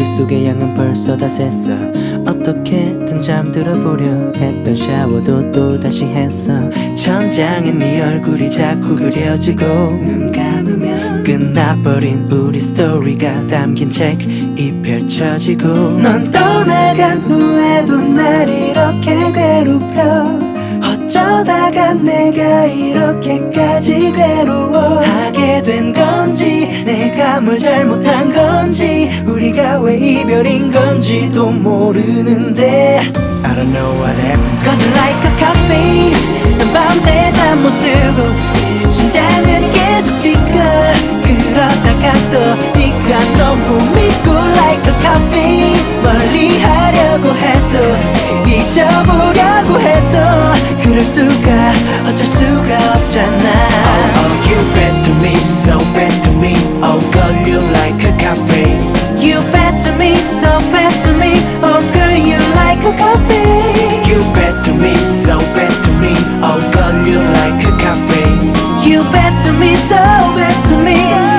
머릿속에 양은 벌써 다 샜어. 어떻게든 잠들어보려 했던 샤워도 또다시 했어. 천장에 네 얼굴이 자꾸 그려지고 눈 감으면 끝나버린 우리 스토리가 담긴 책이 펼쳐지고 넌 떠나간 후에도 날 이렇게 괴롭혀. 어쩌다가 내가 이렇게까지 괴로워하게 된 건지, 내가 뭘 잘못한 건지, 우리가 왜 이별인 건지도 모르는데 I don't know what happened. Cause like a caffeine, 난 밤새 잠 못 들고 심장은 계속 뛰고 그러다가 또 네가 너무 믿고 like a caffeine, 멀리 하려고 해도 잊어보려고 해도 그럴 수가 어쩔 수가 없잖아. Oh, you bad to me, so bad to me. Oh girl, you like a cafe. You bad to me, so bad to me. Oh girl, you like a coffee. You bad to me, so bad to me. Oh girl, you like a cafe. You bad to me, so bad to me.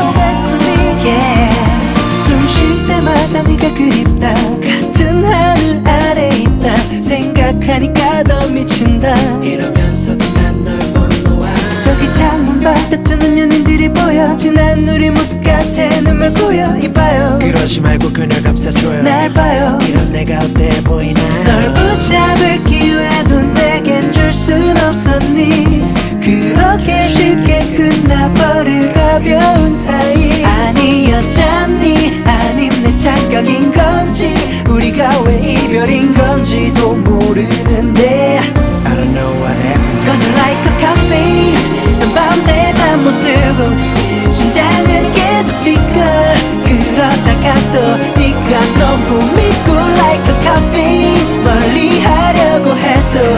Yeah. 숨 쉴 때마다 네가 그립다. 같은 하늘 아래 있다. 생각하니까 더 미친다. 이러면서도 난 널 못 놓아. 저기 창문 밖에 뜨는 연인들이 보여. 지난 우리 모습 같아. 눈물 고여 이봐요. 그러지 말고 그녀 감싸줘요. 날 봐요. 이런 내가 어때 보이나요? 널 붙잡을 기회도 내겐 줄 순 없었니? 그렇게 쉽게 끝나버릴 가벼운 사이 아니었잖니? 아님 내 착각인 건지, 우리가 왜 이별인 건지도 모르는데 I don't know what happened. Cause like a caffeine, 난 밤새 잠 못 들고 심장은 계속 뛰고 그러다가 또 네가 너무 믿고 like a caffeine, 멀리 하려고 해도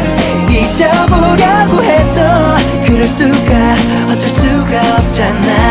잊어보려고 해도 그럴 수가 어쩔 수가 없잖아.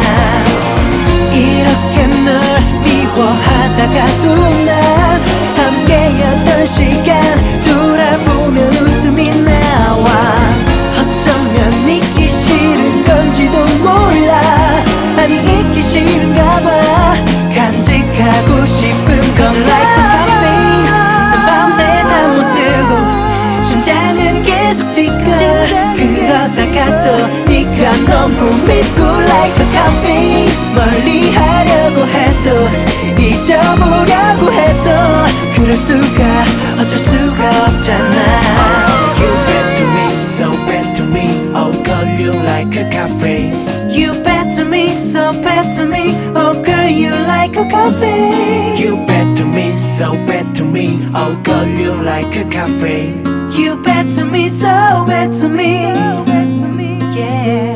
이렇게 널 미워하다가도 난 함께였던 시간 돌아보면 웃음이 나와. 어쩌면 잊기 싫은 건지도 몰라. 아니 잊기 싫은가 봐. 간직하고 싶은 건 like a caffeine, 난 밤새 잠 못 들고 심장은 계속 뛰고 그러다가 또 네가 너무 믿고 like a caffeine, 멀리 하려고 해도 잊어보려고 해도 그럴 수가 어쩔 수가 없잖아. You bad to me, so bad to me. Oh girl, you like a cafe. You bad to me, so bad to me. Oh girl, you like a coffee. You bad to me, so bad to me. Oh girl, you like a cafe. You bad to me, so bad to me. Yeah.